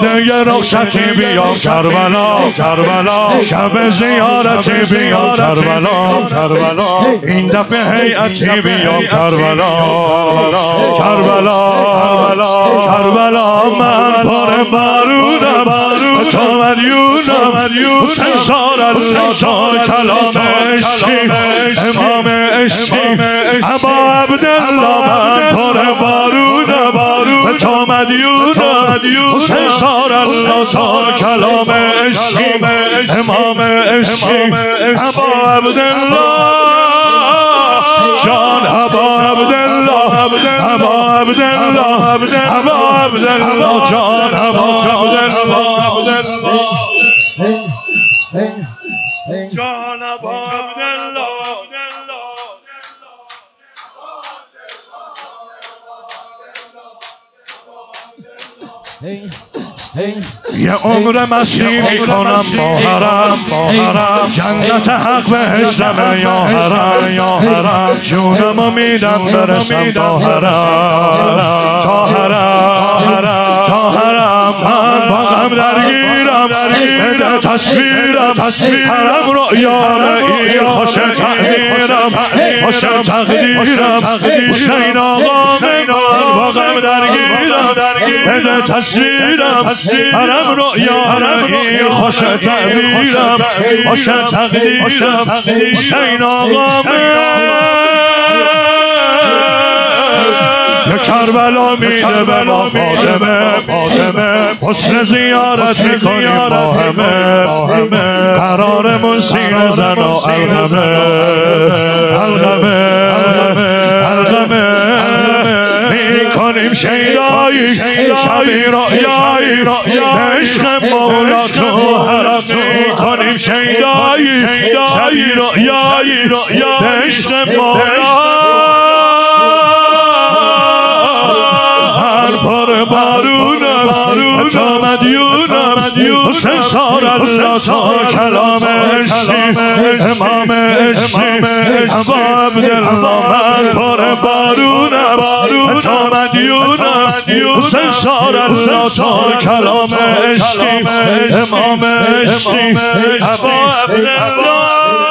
دیده رخصتی بیام کربلا کربلا شب زیارتی بیام کربلا کربلا این دفعه هیئتی بیام کربلا کربلا کربلا من پر بارونم تو مدیونم حسین سار الله تا کلام عشقی امام عشقی ابا عبدالله من پر بارونم تو مدیونم حسین سار الله تا کلام عشقی امام عشقی ابا عبدالله جان ابا عبدالله ابا عبدالله ابا عبدالله جان ابا عبدالله جان ابا عبدالله یه عمر مسیح میکنم با حرم جنت حق بهشتم یا حرم جونمو میدم برسم تا حرم تا حرم من با غم درگیرم بده تصویرم حرم رؤیانه خوش تقدیرم خوش تقدیرم حسین آقا من با غم درگیرم بده تصویرم حرم رؤیانه خوش تقدیرم خوش تقدیرم حسین آقا من یه کربلا میده به ما فاطمه حسن زیارت میکنیم با همه قرارمون سینه زن و الغمه میکنیم شیدایی شبی رؤیایی عشق مولا تو حرم میکنیم شیدایی شبی رؤیایی عشق مولا پر بارونم تا مدیونم حسین سار الله تا کلام عشقی امام عشقی ابا عبدالله من پر بارونم تا مدیونم حسین سار الله تا کلام عشقی امام عشقی ابا عبدالله